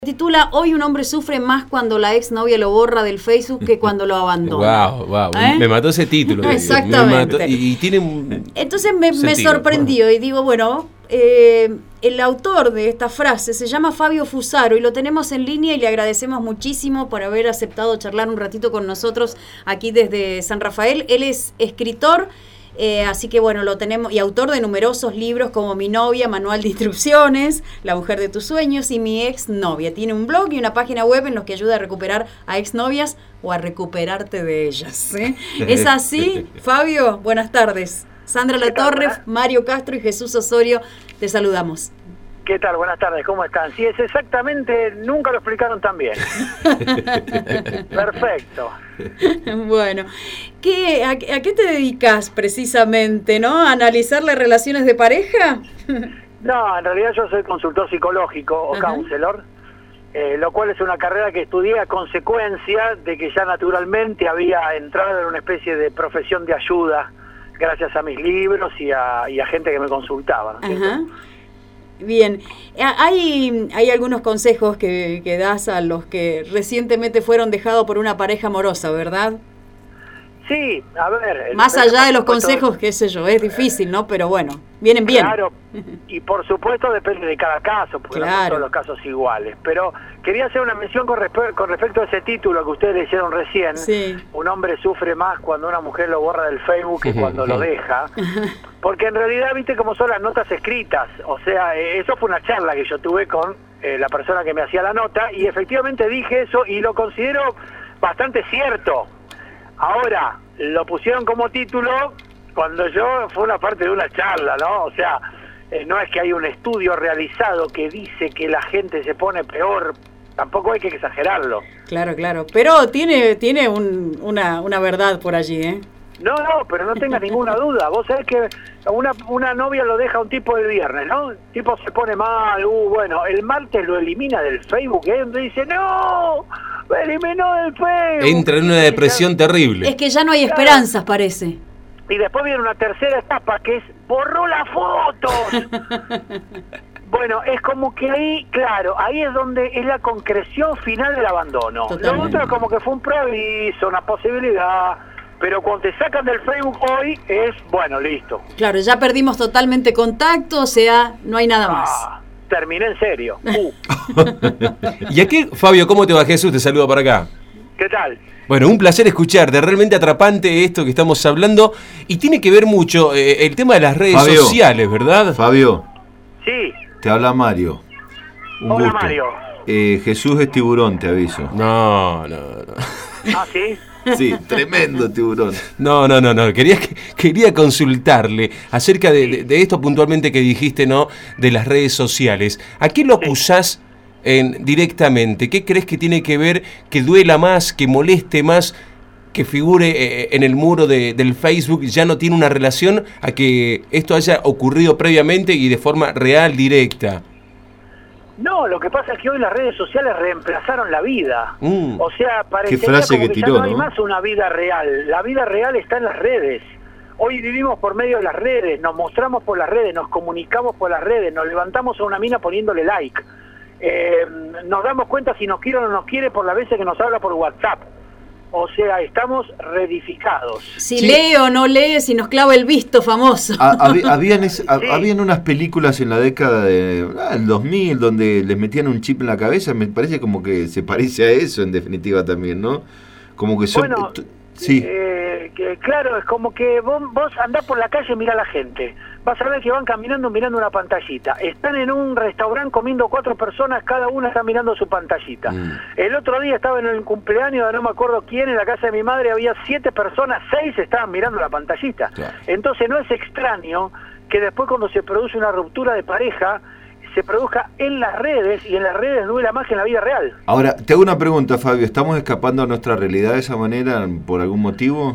Titula Hoy un hombre sufre más cuando la exnovia lo borra del Facebook que cuando lo abandona. Wow. Me mató ese título. Exactamente. Me mató, y tiene un Entonces me sorprendió y digo, bueno, el autor de esta frase se llama Fabio Fusaro y lo tenemos en línea y le agradecemos muchísimo por haber aceptado charlar un ratito con nosotros aquí desde San Rafael. Él es escritor. Así que bueno, lo tenemos, y autor de numerosos libros como Mi novia, Manual de instrucciones, La mujer de tus sueños y Mi exnovia. Tiene un blog y una página web en los que ayuda a recuperar a exnovias o a recuperarte de ellas, ¿eh? ¿Es así, Fabio? Buenas tardes. Sandra Latorre, Mario Castro y Jesús Osorio, te saludamos. ¿Qué tal? Buenas tardes, ¿cómo están? Sí, es exactamente, nunca lo explicaron tan bien. Perfecto. Bueno, ¿a qué te dedicas precisamente, no? ¿A analizar las relaciones de pareja? No, en realidad yo soy consultor psicológico o counselor, lo cual es una carrera que estudié a consecuencia de que ya naturalmente había entrado en una especie de profesión de ayuda gracias a mis libros y a gente que me consultaba, ¿no es cierto? Bien, hay algunos consejos que das a los que recientemente fueron dejados por una pareja amorosa, ¿verdad? Sí, a ver... Más allá de los consejos, qué sé yo, es difícil, ¿no? Pero bueno, vienen bien. Claro, y por supuesto depende de cada caso, porque no son todos los casos iguales. Pero quería hacer una mención con respecto a ese título que ustedes le hicieron recién. Sí. Un hombre sufre más cuando una mujer lo borra del Facebook que cuando lo deja. Porque en realidad, viste cómo son las notas escritas. O sea, eso fue una charla que yo tuve con la persona que me hacía la nota, y efectivamente dije eso y lo considero bastante cierto. Ahora, lo pusieron como título cuando fue una parte de una charla, ¿no? O sea, no es que hay un estudio realizado que dice que la gente se pone peor, tampoco hay que exagerarlo. Claro, pero tiene una verdad por allí, ¿eh? No, pero no tengas ninguna duda. Vos sabés que una novia lo deja a un tipo el viernes, ¿no? El tipo se pone mal, bueno, el martes lo elimina del Facebook, ¿eh? Y dice, ¡no! ¡Me eliminó del Facebook! Entra en una depresión terrible. Es que ya no hay esperanzas, parece. Y después viene una tercera etapa que es, ¡borró las fotos! Bueno, es como que ahí, claro, ahí es donde es la concreción final del abandono. Totalmente. Lo otro es como que fue un preaviso, una posibilidad... Pero cuando te sacan del Facebook hoy es, bueno, listo. Claro, ya perdimos totalmente contacto, o sea, no hay nada más. Terminé en serio. ¿Y aquí, Fabio, cómo te va? Jesús te saluda por acá. ¿Qué tal? Bueno, un placer escucharte, realmente atrapante esto que estamos hablando. Y tiene que ver mucho el tema de las redes sociales, ¿verdad? Fabio. Sí. Te habla Mario. Hola, gusto. Mario. Jesús es tiburón, te aviso. No. ¿Ah, sí? Sí, tremendo tiburón. No. Quería consultarle acerca de esto puntualmente que dijiste, ¿no? De las redes sociales. ¿A qué lo acusás directamente? ¿Qué crees que tiene que ver, que duela más, que moleste más, que figure en el muro del Facebook? ¿Ya no tiene una relación a que esto haya ocurrido previamente y de forma real, directa? No, lo que pasa es que hoy las redes sociales reemplazaron la vida. O sea, parecería como que tiró, ya no hay más una vida real. La vida real está en las redes. Hoy vivimos por medio de las redes, nos mostramos por las redes, nos comunicamos por las redes, nos levantamos a una mina poniéndole like. Nos damos cuenta si nos quiere o no nos quiere por las veces que nos habla por WhatsApp. O sea, estamos reedificados. Si lee o no lee, si nos clava el visto famoso. Habían unas películas en la década del 2000 donde les metían un chip en la cabeza. Me parece como que se parece a eso en definitiva también, ¿no? Como que son... Bueno, sí. Claro, es como que vos andás por la calle y mirá a la gente. Vas a ver que van caminando mirando una pantallita. Están en un restaurante comiendo 4 personas, cada una está mirando su pantallita. El otro día estaba en el cumpleaños de no me acuerdo quién, en la casa de mi madre había 7 personas, 6 estaban mirando la pantallita. Claro. Entonces no es extraño que después cuando se produce una ruptura de pareja, se produzca en las redes, y en las redes duela más que en la vida real. Ahora, te hago una pregunta, Fabio. ¿Estamos escapando a nuestra realidad de esa manera por algún motivo?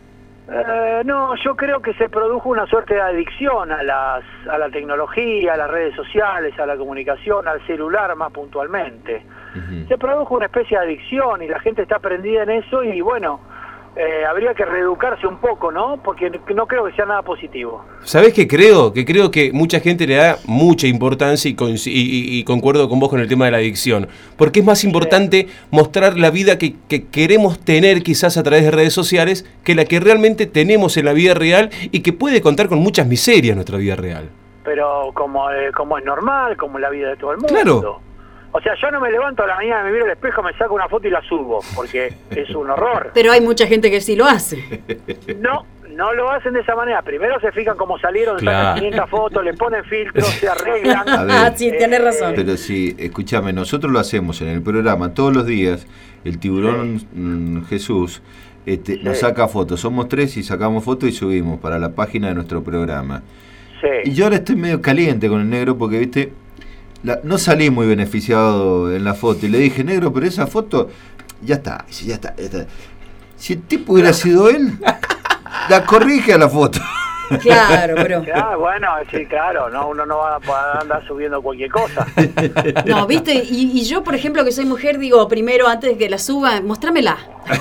No, yo creo que se produjo una suerte de adicción a la tecnología, a las redes sociales, a la comunicación, al celular más puntualmente. Se produjo una especie de adicción y la gente está prendida en eso y bueno, habría que reeducarse un poco, ¿no? Porque no creo que sea nada positivo. ¿Sabés qué creo? Que creo que mucha gente le da mucha importancia y concuerdo con vos con el tema de la adicción. Porque es más importante mostrar la vida que queremos tener quizás a través de redes sociales que la que realmente tenemos en la vida real y que puede contar con muchas miserias nuestra vida real. Pero como es normal, como la vida de todo el mundo. Claro. O sea, yo no me levanto a la mañana, me miro al espejo, me saco una foto y la subo, porque es un horror. Pero hay mucha gente que sí lo hace. No lo hacen de esa manera. Primero se fijan cómo salieron, sacan 500 fotos, le ponen filtros, se arreglan. Sí, tenés razón. Pero sí, escúchame, nosotros lo hacemos en el programa todos los días. El tiburón Jesús nos saca fotos. Somos 3 y sacamos fotos y subimos para la página de nuestro programa. Sí. Y yo ahora estoy medio caliente con el negro porque, viste, no salí muy beneficiado en la foto. Y le dije, negro, pero esa foto, ya está. Si el tipo hubiera sido él, la corrige a la foto. Claro, pero... bueno, sí, claro, no, uno no va a poder andar subiendo cualquier cosa. No, viste, y yo, por ejemplo, que soy mujer, digo, primero, antes de que la suba, mostrámela.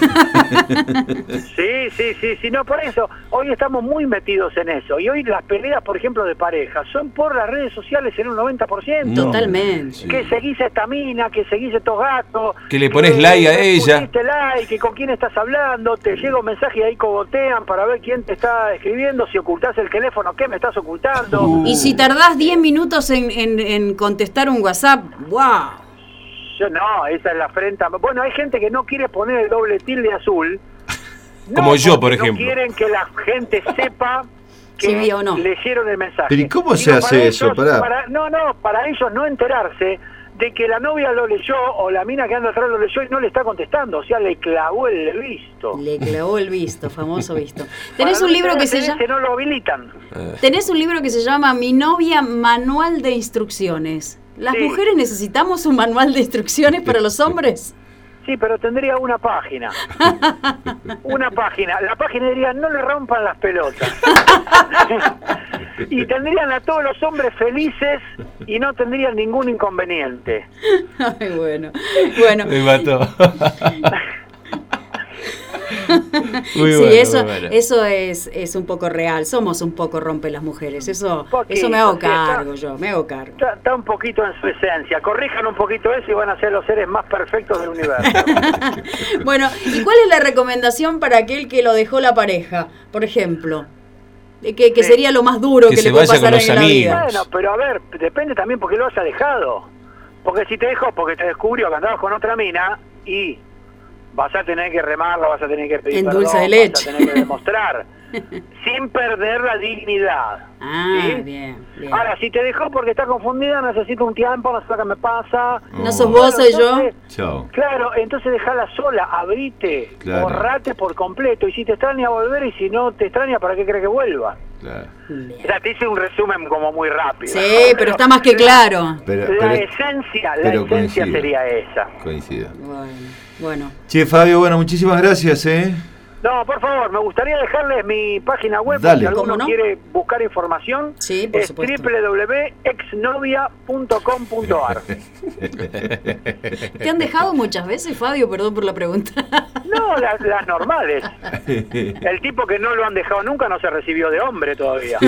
Sí, no, por eso, hoy estamos muy metidos en eso, y hoy las peleas, por ejemplo, de pareja, son por las redes sociales en un 90%. Totalmente. Sí. Que seguís a esta mina, que seguís a estos gatos. Que le pones like a ella. Pusiste like, que con quién estás hablando, te llega un mensaje y ahí cogotean para ver quién te está escribiendo, si ocultás el teléfono, ¿qué me estás ocultando? Y si tardás 10 minutos en contestar un WhatsApp, ¡wow! Yo no, esa es la afrenta. Bueno, hay gente que no quiere poner el doble tilde azul. Como yo, por ejemplo. No quieren que la gente sepa que sí, vi o no. leyeron el mensaje. ¿Pero y cómo se hace eso? Para ellos no enterarse de que la novia lo leyó o la mina que anda atrás lo leyó y no le está contestando, o sea, le clavó el visto. Le clavó el visto, famoso visto. Tenés un libro que se llama... no lo habilitan. Tenés un libro que se llama Mi novia, manual de instrucciones. ¿Las mujeres necesitamos un manual de instrucciones para los hombres? Sí, pero tendría una página. Una página. La página diría, no le rompan las pelotas. Y tendrían a todos los hombres felices y no tendrían ningún inconveniente. Ay, bueno. Me mató. Muy sí, bueno, eso es un poco real. Somos un poco rompe las mujeres. Eso me hago cargo me hago cargo. Está un poquito en su esencia. Corrijan un poquito eso y van a ser los seres más perfectos del universo. Bueno, ¿y cuál es la recomendación para aquel que lo dejó la pareja? Por ejemplo, que sería lo más duro que le puede pasar en la vida. Bueno, pero a ver, depende también por qué lo haya dejado. Porque si te dejó porque te descubrió que andabas con otra mina y vas a tener que remarla, vas a tener que pedir en perdón, dulce de leche. vas a tener que demostrar sin perder la dignidad. ¿Sí? Bien. Ahora, si te dejó porque está confundida, necesito un tiempo, no sé qué me pasa. No sos vos, soy yo. Chao. Claro, entonces dejala sola, abrite, borrate por completo. Y si te extraña, volver, y si no te extraña, ¿para qué crees que vuelva? Claro. O sea, te hice un resumen como muy rápido. Sí, pero está más que claro. La esencia sería esa. Coincido. Bueno. Che, Fabio, muchísimas gracias, No, por favor, me gustaría dejarles mi página web. Dale. Si alguno quiere buscar información. Sí, por supuesto. www.exnovia.com.ar. ¿Te han dejado muchas veces, Fabio? Perdón por la pregunta. No, las normales. El tipo que no lo han dejado nunca no se recibió de hombre todavía.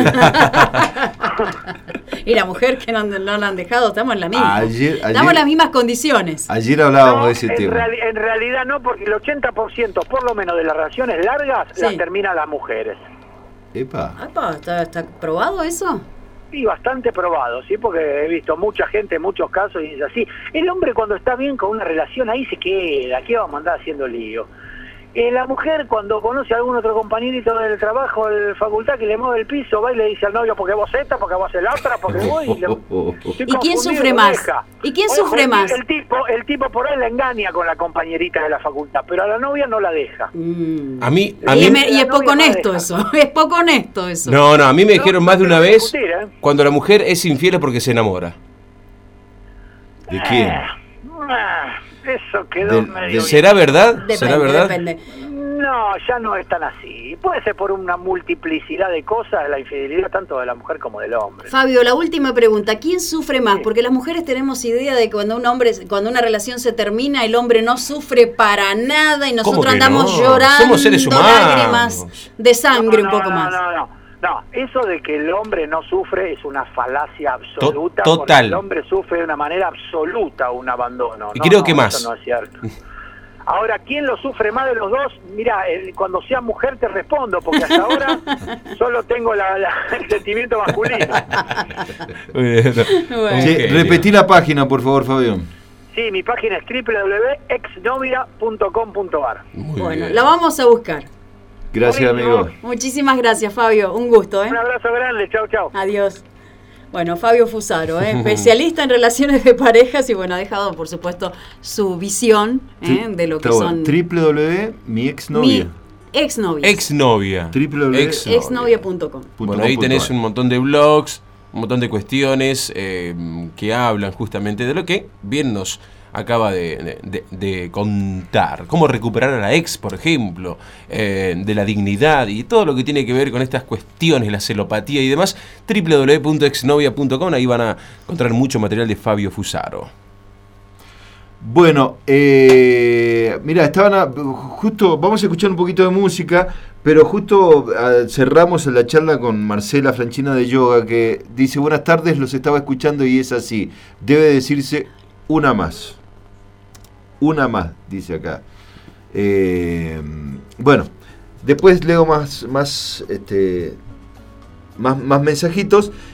Y la mujer que no la han dejado, estamos en la misma. Estamos en las mismas condiciones. Ayer hablábamos de ese tema. En realidad no, porque el 80% por lo menos de las relaciones largas las terminan las mujeres. Epa. ¿Está probado eso? Sí, bastante probado, sí, porque he visto mucha gente en muchos casos y es así. El hombre cuando está bien con una relación ahí se queda, ¿qué vamos a andar haciendo lío? La mujer cuando conoce a algún otro compañerito del trabajo, de la facultad que le mueve el piso, va y le dice al novio, porque vos esta, porque vos la otra, porque voy. ¿Y quién sufre más? ¿Y quién sufre más? El tipo por ahí la engaña con la compañerita de la facultad, pero a la novia no la deja. A mí y es poco honesto eso, es poco honesto eso. No, a mí me dijeron más de una vez, cuando la mujer es infiel es porque se enamora. ¿De quién? Eso quedó medio... ¿Será verdad? Depende. No, No, ya no es tan así. Puede ser por una multiplicidad de cosas, la infidelidad tanto de la mujer como del hombre. Fabio, la última pregunta, ¿quién sufre más? Porque las mujeres tenemos idea de que cuando una relación se termina, el hombre no sufre para nada y nosotros andamos llorando, somos seres humanos, lágrimas de sangre un poco más. No, eso de que el hombre no sufre es una falacia absoluta. Total. Porque el hombre sufre de una manera absoluta un abandono. Y creo que más. Eso no es cierto. Ahora, ¿quién lo sufre más de los dos? Mira, cuando sea mujer te respondo, porque hasta ahora solo tengo el sentimiento masculino. Bueno. Sí, repetí la página, por favor, Fabio. Sí, mi página es www.exnovia.com.ar. Bueno, la vamos a buscar. Gracias, amigo. Muchísimas gracias, Fabio. Un gusto, Un abrazo grande. Chau, chau. Adiós. Bueno, Fabio Fusaro, especialista en relaciones de parejas y bueno, ha dejado, por supuesto, su visión de lo que son... www.miexnovia. Exnovia. Exnovia.com. Bueno, ahí tenés un montón de blogs, un montón de cuestiones que hablan justamente de lo que bien nos acaba de contar. Cómo recuperar a la ex, por ejemplo, de la dignidad y todo lo que tiene que ver con estas cuestiones, la celopatía y demás. www.exnovia.com, ahí van a encontrar mucho material de Fabio Fusaro. Bueno, mira, justo vamos a escuchar un poquito de música, pero justo cerramos la charla con Marcela Franchina de Yoga, que dice: buenas tardes, los estaba escuchando y es así, debe decirse una más. Una más, dice acá. Bueno, después leo más mensajitos.